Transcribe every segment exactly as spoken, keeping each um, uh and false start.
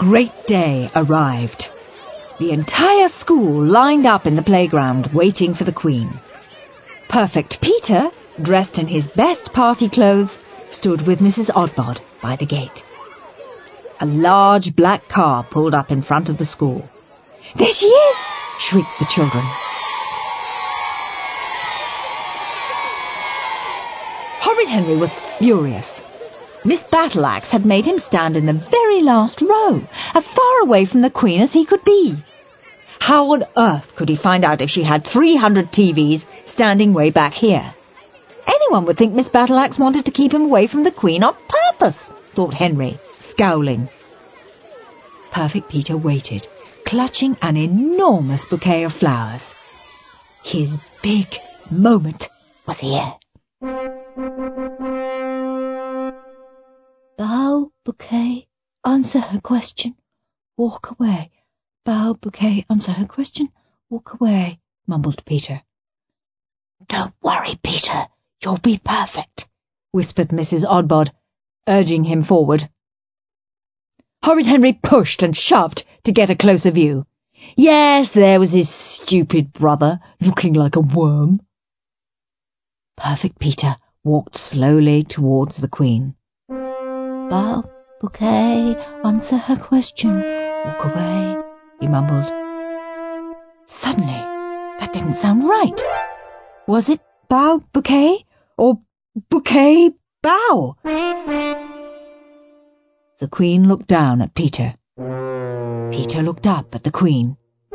great day arrived. The entire school lined up in the playground waiting for the Queen. Perfect Peter, dressed in his best party clothes, stood with Missus Oddbod by the gate. A large black car pulled up in front of the school. "There she is!" shrieked the children. Horrid Henry was furious. Miss Battleaxe had made him stand in the very last row, as far away from the Queen as he could be. How on earth could he find out if she had three hundred T Vs standing way back here? Anyone would think Miss Battleaxe wanted to keep him away from the Queen on purpose, thought Henry, scowling. Perfect Peter waited, clutching an enormous bouquet of flowers. His big moment was here. Bow, bouquet, answer her question, walk away. Bow, bouquet, answer her question, walk away, mumbled Peter. "Don't worry, Peter, you'll be perfect," whispered Missus Oddbod, urging him forward. Horrid Henry pushed and shoved to get a closer view. Yes, there was his stupid brother, looking like a worm. Perfect Peter walked slowly towards the Queen. "Bow, bouquet, answer her question, walk away," he mumbled. Suddenly, that didn't sound right. Was it bow, bouquet, or bouquet, bow? The Queen looked down at Peter. Peter looked up at the Queen.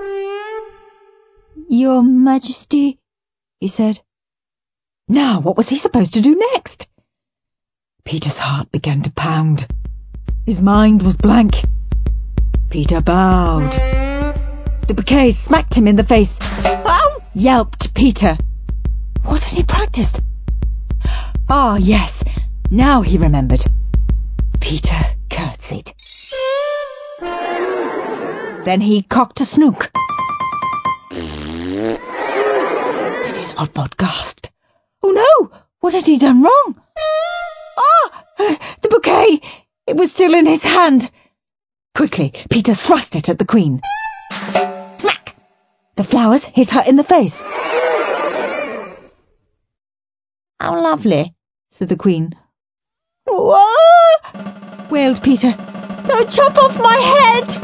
"Your Majesty," he said. Now, what was he supposed to do next? Peter's heart began to pound. His mind was blank. Peter bowed. The bouquet smacked him in the face. "Ow!" yelped Peter. What had he practiced? Ah, yes, now he remembered. Peter curtsied. Then he cocked a snook. Missus Oddbod gasped. "Oh no! What had he done wrong?" Ah! The bouquet! It was still in his hand. Quickly, Peter thrust it at the Queen. Smack! The flowers hit her in the face. "How lovely," said the Queen. "Whoa!" wailed Peter. "Don't chop off my head!"